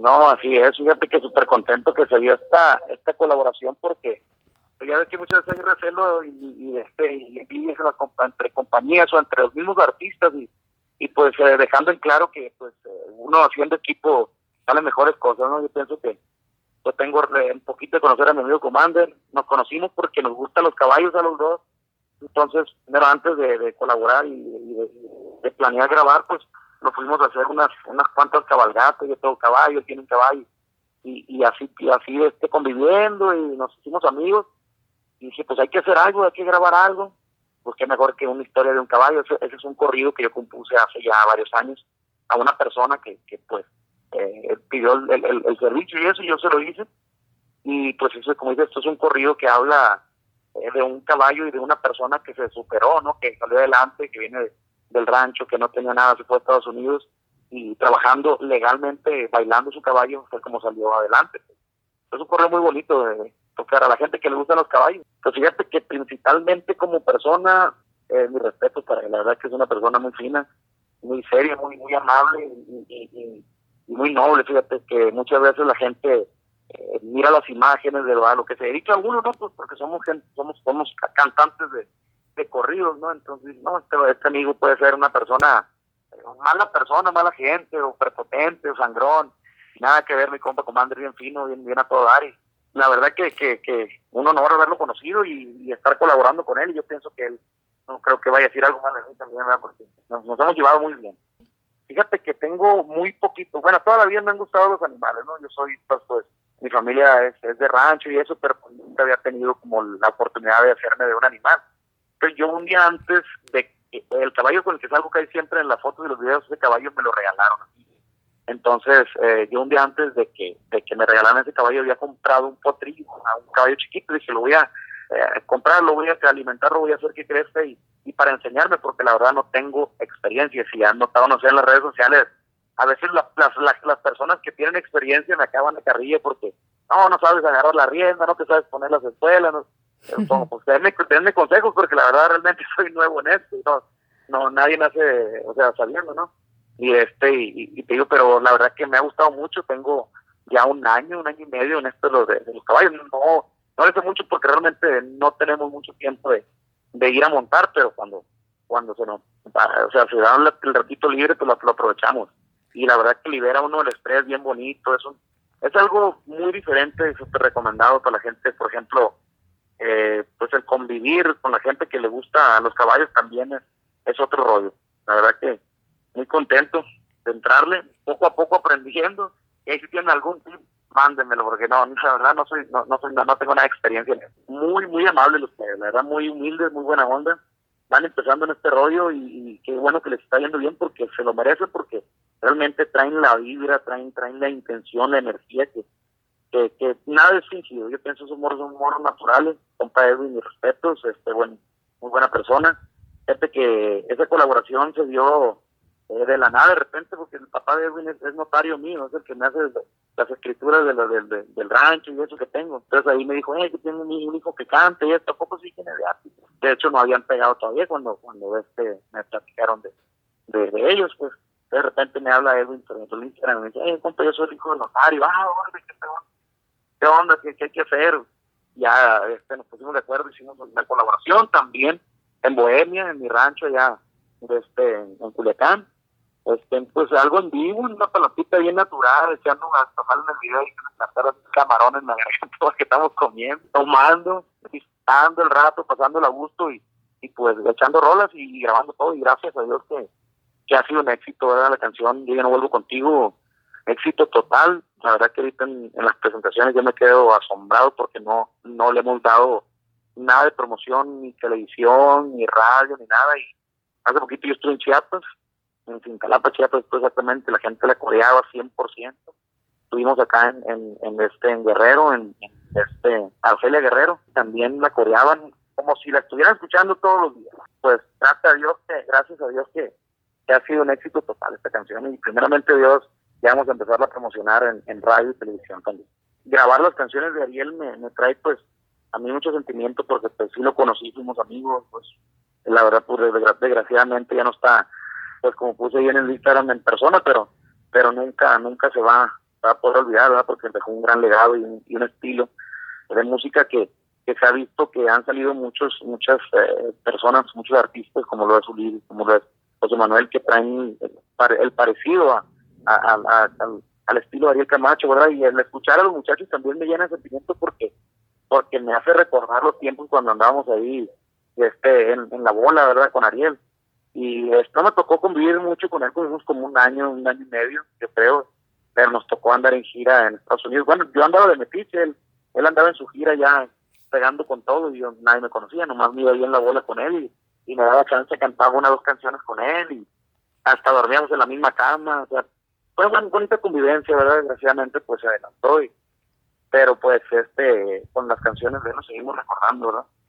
No, así es, fíjate que súper contento que se dio esta colaboración porque pues, ya ves que muchas veces hay recelo y envidias en entre compañías o entre los mismos artistas y pues dejando en claro que pues uno haciendo equipo sale mejores cosas, ¿no? Yo pienso que yo tengo un poquito de conocer a mi amigo Commander, nos conocimos porque nos gustan los caballos a los dos, entonces primero antes de colaborar de planear grabar, pues nos fuimos a hacer unas cuantas cabalgatas, yo tengo caballo, él tiene un caballo, y así conviviendo y nos hicimos amigos, y dije pues hay que hacer algo, hay que grabar algo, pues qué mejor que una historia de un caballo. Ese es un corrido que yo compuse hace ya varios años a una persona que pues pidió el servicio y eso, y yo se lo hice, y pues eso, como dices, esto es un corrido que habla de un caballo y de una persona que se superó, ¿no? Que salió adelante, que viene del rancho, que no tenía nada, se fue a Estados Unidos y trabajando legalmente, bailando su caballo, fue como salió adelante. Es un correo muy bonito de tocar a la gente que le gustan los caballos. Pues fíjate que principalmente como persona, mi respeto para él, la verdad que es una persona muy fina, muy seria, muy amable y muy noble. Fíjate que muchas veces la gente mira las imágenes de lo que se dedica a uno, ¿no? Pues porque somos cantantes de corridos, ¿no? Entonces, no, este amigo puede ser una persona, mala gente, o prepotente, o sangrón, nada que ver. Mi compa Commander bien fino, bien a todo dar, y la verdad que un honor haberlo conocido y estar colaborando con él, y yo pienso que él, no creo que vaya a decir algo mal de mí también, ¿verdad? Porque nos hemos llevado muy bien. Fíjate que tengo muy poquito, bueno, toda la vida me han gustado los animales, ¿no? Yo soy, pues mi familia es de rancho y eso, pero nunca había tenido como la oportunidad de hacerme de un animal. Entonces yo un día antes de que el caballo con el que salgo casi siempre en las fotos y los videos, ese caballo me lo regalaron. Entonces yo un día antes de que me regalaran ese caballo había comprado un potrillo, un caballo chiquito, y dije lo voy a comprar, lo voy a alimentar, lo voy a hacer que crezca y para enseñarme, porque la verdad no tengo experiencia. Si han notado, no sé, en las redes sociales, a veces las personas que tienen experiencia me acaban de carrilla porque no sabes agarrar la rienda, no te sabes poner las espuelas, no, pues denme consejos, porque la verdad realmente soy nuevo en esto, no nadie nace, o sea, sabiendo, ¿no? Y te digo, pero la verdad que me ha gustado mucho. Tengo ya un año y medio en esto de los caballos. No le sé mucho porque realmente no tenemos mucho tiempo de ir a montar, pero cuando se nos, o sea, se da el ratito libre, pues lo aprovechamos. Y la verdad que libera uno el estrés bien bonito. Es algo muy diferente y súper recomendado para la gente. Por ejemplo, pues el convivir con la gente que le gusta a los caballos también es otro rollo. La verdad que muy contento de entrarle, poco a poco aprendiendo. Y si tienen algún tip, mándenmelo, porque la verdad no tengo nada de experiencia en eso. Muy amables ustedes, la verdad, muy humildes, muy buena onda. Van empezando en este rollo y qué bueno que les está yendo bien, porque se lo merece, porque realmente traen la vibra, traen la intención, la energía que nada es fingido. Yo pienso que son humor naturales. Compa Edwin, mis respetos, muy buena persona. Fíjate que esa colaboración se dio de la nada de repente, porque el papá de Edwin es notario mío, es el que me hace las escrituras del rancho y eso que tengo. Entonces ahí me dijo, que tengo un hijo que cante, y esto, ¿a poco sí tiene de arte? De hecho no habían pegado todavía cuando me platicaron de ellos, pues. De repente me habla Edwin por el Instagram y me dice, compa, yo soy el hijo del notario. ¿Qué onda? ¿Qué hay que hacer? Ya nos pusimos de acuerdo, hicimos una colaboración también en Bohemia, en mi rancho allá en Culiacán. Pues algo en vivo, una palotita bien natural, echando hasta mal en el video y cantar camarones en la garganta porque estamos comiendo, tomando, disfrutando el rato, pasando a gusto y pues echando rolas y grabando todo. Y gracias a Dios que ha sido un éxito, ¿verdad? La canción Yo Ya No Vuelvo Contigo, éxito total. La verdad que ahorita en las presentaciones yo me quedo asombrado porque no le hemos dado nada de promoción, ni televisión, ni radio, ni nada. Y hace poquito yo estuve en Chiapas, en Cintalapa, Chiapas, pues exactamente, la gente la coreaba 100%. Estuvimos acá en Guerrero, en Arcelia Guerrero, también la coreaban como si la estuvieran escuchando todos los días. Pues gracias a Dios que ha sido un éxito total esta canción, y primeramente Dios, ya vamos a empezar a promocionar en radio y televisión también. Grabar las canciones de Ariel me trae pues a mí mucho sentimiento, porque pues sí lo conocí, fuimos amigos, pues la verdad pues desgraciadamente ya no está, pues como puse ahí en el Instagram, en persona, pero nunca se va va a poder olvidar, ¿verdad? Porque dejó un gran legado y un estilo de música que se ha visto que han salido muchas personas, muchos artistas, como lo es Ulises, como lo es José Manuel, que traen el parecido al estilo de Ariel Camacho, ¿verdad? Y el escuchar a los muchachos también me llena de sentimiento porque me hace recordar los tiempos cuando andábamos ahí en la bola, ¿verdad? Con Ariel. Y esto me tocó convivir mucho con él, convivimos como un año y medio, yo creo, pero nos tocó andar en gira en Estados Unidos. Bueno, yo andaba de metiche, él andaba en su gira ya pegando con todo, y yo nadie me conocía, nomás me iba ahí en la bola con él y me daba chance, cantaba 1 o 2 canciones con él y hasta dormíamos en la misma cama. O sea, fue una bonita convivencia, ¿verdad? Desgraciadamente pues se adelantó, pero pues con las canciones de él nos seguimos recordando, ¿verdad?